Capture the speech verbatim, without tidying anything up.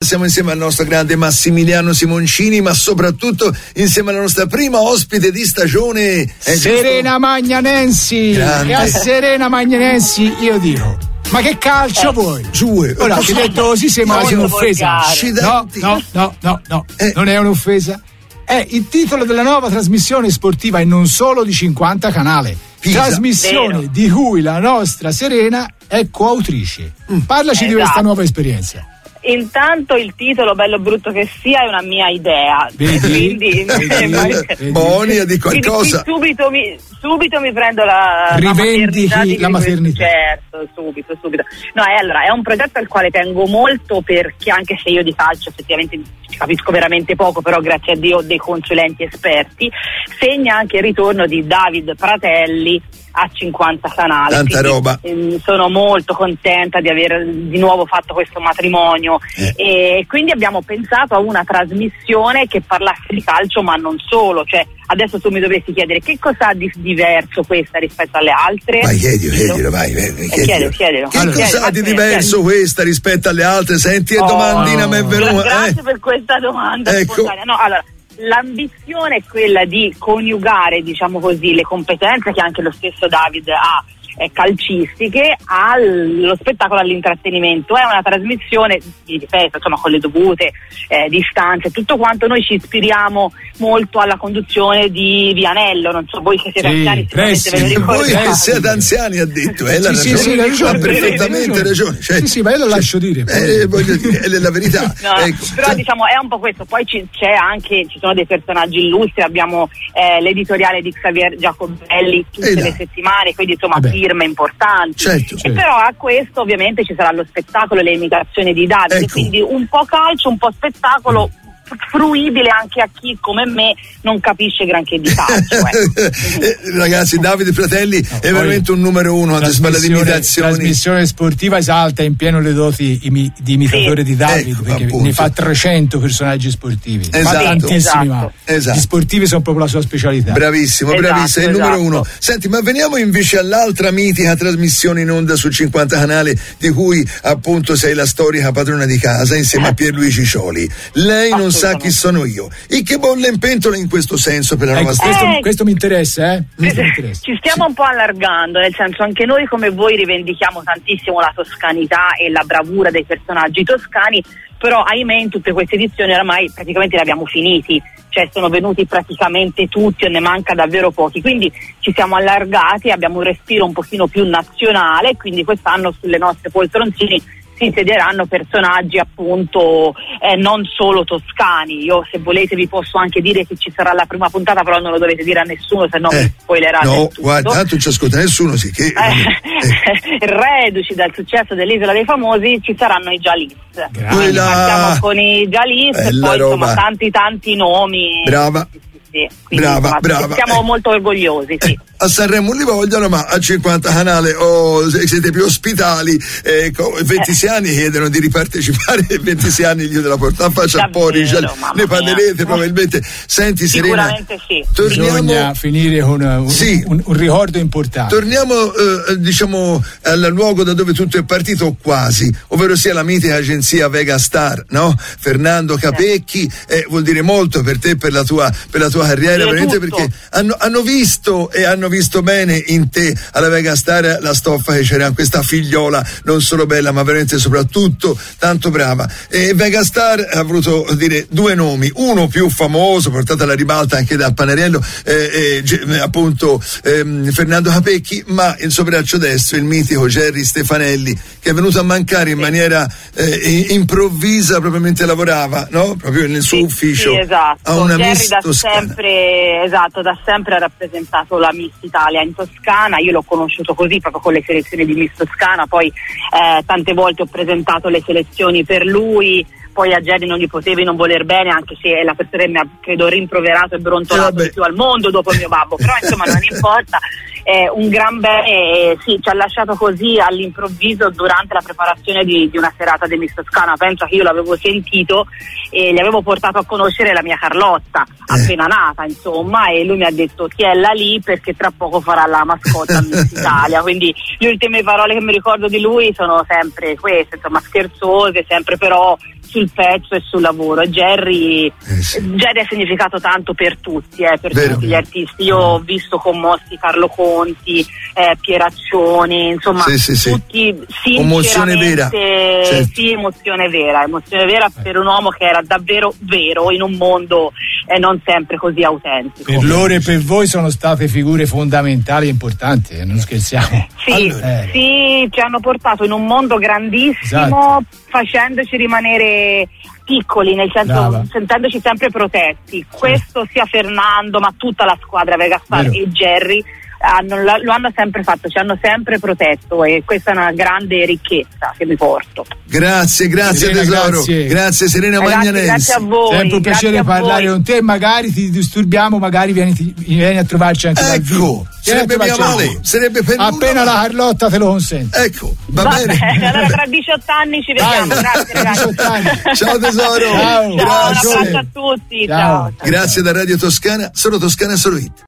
siamo insieme al nostro grande Massimiliano Simoncini, ma soprattutto insieme alla nostra prima ospite di stagione, Serena Magnanensi. E a Serena Magnanensi io dico: ma che calcio eh, vuoi? Giù. Ora ti detto così sembra quasi un'offesa. No, no, no, no, no. Eh. Non è un'offesa. È il titolo della nuova trasmissione sportiva e non solo di cinquanta Canale. Pisa. Trasmissione Vero. Di cui la nostra Serena è coautrice. Mm. Parlaci esatto. di questa nuova esperienza. Intanto il titolo, bello brutto che sia, è una mia idea. Vedi? Quindi Bonia di qualcosa. Subito mi, subito mi prendo la, Rivendichi la maternità. La maternità. Certo, subito, subito. No, è, allora, è un progetto al quale tengo molto, perché anche se io di calcio effettivamente capisco veramente poco, però grazie a Dio ho dei consulenti esperti, segna anche il ritorno di David Pratelli a cinquanta Canale. Tanta quindi, roba. ehm, sono molto contenta di aver di nuovo fatto questo matrimonio eh. e quindi abbiamo pensato a una trasmissione che parlasse di calcio, ma non solo. Cioè, adesso tu mi dovresti chiedere che cosa ha di diverso questa rispetto alle altre. Vai, chiedilo, chiedilo, vai, chiedilo. Chiedilo, chiedilo. Che allora, cosa ha di diverso chiedilo. Questa rispetto alle altre? Senti, che oh, domandina mi è venuta. Grazie eh? per questa domanda ecco. spontanea. No, allora, l'ambizione è quella di coniugare, diciamo così, le competenze che anche lo stesso David ha eh, calcistiche allo spettacolo, all'intrattenimento. È una trasmissione, di ripeto, insomma, con le dovute eh, distanze, tutto quanto. Noi ci ispiriamo molto alla conduzione di Vianello, non so voi che siete sì, anziani sicuramente ve lo ricordate. Voi che siete anziani ha detto, è la sì, ragione, sì, sì, ha perfettamente ragione. Cioè, sì, sì, ma io lo lascio dire. Eh, voglio dire, è la verità. No, ecco. Però diciamo è un po' questo. Poi ci, c'è anche, ci sono dei personaggi illustri, abbiamo eh, l'editoriale di Xavier Giacobelli tutte le settimane, quindi insomma Vabbè. firme importanti. Certo, e certo. però a questo ovviamente ci sarà lo spettacolo e le imitazioni di Davide, ecco. quindi un po' calcio, un po' spettacolo. Mm. fruibile anche a chi come me non capisce granché di calcio. Ecco. eh, ragazzi, Davide Fratelli no, è veramente un numero uno a spalla di imitazioni. La trasmissione sportiva esalta in pieno le doti imi, di imitatore sì. di Davide, ecco, perché appunto. Ne fa trecento personaggi sportivi, esatto. fa tantissimi, esatto. ma esatto. gli sportivi sono proprio la sua specialità. Bravissimo, esatto, bravissimo, è il esatto. numero uno. Senti, ma veniamo invece all'altra mitica trasmissione in onda su cinquanta Canale, di cui appunto sei la storica padrona di casa insieme a Pierluigi Cioli. Lei non sa chi sono io. E che bolle in pentola in questo senso per la ecco, nuova questo, eh, questo mi interessa, eh? Questo mi interessa. Ci stiamo sì. un po' allargando, nel senso, anche noi come voi rivendichiamo tantissimo la toscanità e la bravura dei personaggi toscani, però ahimè in tutte queste edizioni oramai praticamente li abbiamo finiti, cioè sono venuti praticamente tutti e ne manca davvero pochi, quindi ci siamo allargati, abbiamo un respiro un pochino più nazionale, quindi quest'anno sulle nostre poltroncine si insedieranno personaggi appunto eh, non solo toscani. Io se volete vi posso anche dire che ci sarà la prima puntata, però non lo dovete dire a nessuno, se no eh, mi spoilerate no, tutto. Guarda, tanto non ci ascolta nessuno, sì che eh. Reduci dal successo dell'Isola dei Famosi ci saranno i Jalis. Quella... Partiamo con i Jalis e poi roba. insomma tanti tanti nomi. Brava. Sì, quindi, brava, insomma, brava. Siamo eh. molto orgogliosi, sì. Eh, a Sanremo li vogliono, ma a cinquanta Canale oh, siete più ospitali. Eh, ventisei eh. anni chiedono di ripartecipare e ventisei anni gli della porta a faccia fuori, ne parlerete probabilmente. Senti Serena, sicuramente sì. Torniamo... Bisogna finire con un, sì. un, un ricordo importante. Torniamo eh, diciamo al luogo da dove tutto è partito, o quasi, ovvero sia la mitica agenzia Vega Star, no? Fernando Capecchi, eh, vuol dire molto per te, per la tua, per la tua carriera, veramente, perché hanno, hanno visto e hanno visto bene in te alla Vega Star la stoffa che c'era, questa figliola non solo bella ma veramente soprattutto tanto brava. E Vega Star ha voluto dire due nomi, uno più famoso portato alla ribalta anche da Panariello, eh, eh, appunto ehm, Fernando Capecchi, ma il suo braccio destro il mitico Gerry Stefanelli, che è venuto a mancare in maniera eh, improvvisa, propriamente lavorava, no? Proprio nel suo sì, ufficio. sì, esatto. A una Gerry Miss da Toscana. sempre, esatto, da sempre ha rappresentato la Miss Italia in Toscana. Io l'ho conosciuto così, proprio con le selezioni di Miss Toscana, poi eh, tante volte ho presentato le selezioni per lui. Poi a Gerry non gli potevi non voler bene, anche se è la persona che mi ha, credo, rimproverato e brontolato eh, di più al mondo dopo il mio babbo, però insomma non importa. Eh, un gran bene, eh, sì, ci ha lasciato così all'improvviso durante la preparazione di, di una serata di Miss Toscana. Penso che io l'avevo sentito e gli avevo portato a conoscere la mia Carlotta, appena nata insomma, e lui mi ha detto tiella lì perché tra poco farà la mascotta Miss Italia. Quindi le ultime parole che mi ricordo di lui sono sempre queste, insomma, scherzose, sempre però sul pezzo e sul lavoro. Jerry, eh sì. Jerry ha significato tanto per tutti, eh, per Vero. tutti gli artisti. Io ho visto commossi Carlo Conti, eh, Pieraccioni, insomma, sì, sì, sì. tutti emozione vera. Certo. Sì, emozione vera, emozione vera eh. per un uomo che era davvero vero in un mondo eh, non sempre così autentico. Per loro e per voi sono state figure fondamentali e importanti, eh, non scherziamo. Sì, allora. eh. sì, ci hanno portato in un mondo grandissimo, esatto. facendoci rimanere piccoli, nel senso Brava. sentendoci sempre protetti. Questo sia Fernando, ma tutta la squadra Vegastar Vero. e Jerry hanno, lo hanno sempre fatto, ci hanno sempre protetto, e questa è una grande ricchezza che mi porto. Grazie, grazie Serena, tesoro, grazie, grazie Serena Magnanesi. Grazie a voi. Sempre un piacere parlare con te, magari ti disturbiamo, magari vieni, ti, vieni a trovarci anche ecco, dal vivo. Sarebbe mia male, sarebbe per appena la Carlotta te lo consente. Ecco, va, va bene. bene. Allora tra diciotto anni ci vediamo. Dai, grazie ragazzi. Ciao tesoro. Ciao, ciao, un abbraccio a tutti. Ciao. Ciao. Grazie da Radio Toscana, solo Toscana, solo Hit.